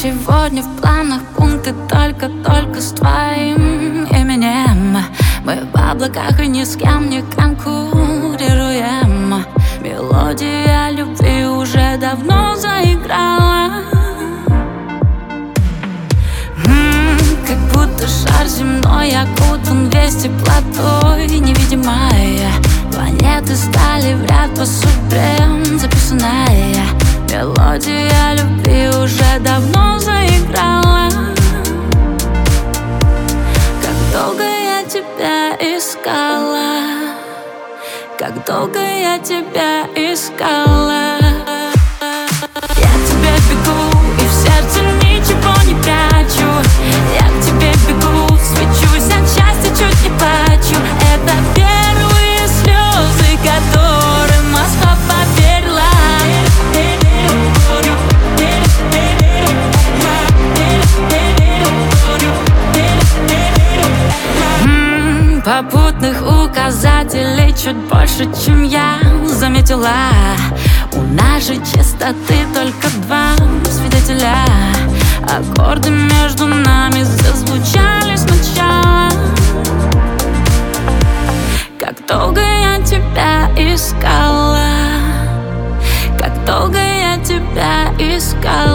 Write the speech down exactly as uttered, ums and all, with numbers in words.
сегодня в планах пункты только-только с твоим именем. Мы в облаках и ни с кем не конкурируем. Мелодия любви уже давно заиграла. М-м, как будто шар земной окутан весь теплотой невидимая. Планеты стали в ряд по судьбе записанная. Мелодия любви уже давно заиграла. Как долго я тебя искала, как долго я тебя искала. Я к тебе бегу и в сердце ничего не прячу. Я к тебе бегу, свечусь от счастья, чуть не плачу. Это первые слезы, которым Москва поверила. М-м, попутных указателей чуть больше, чем я заметила. У нашей частоты только два свидетеля. Аккорды между нами зазвучали сначала. Как долго я тебя искала, как долго я тебя искала.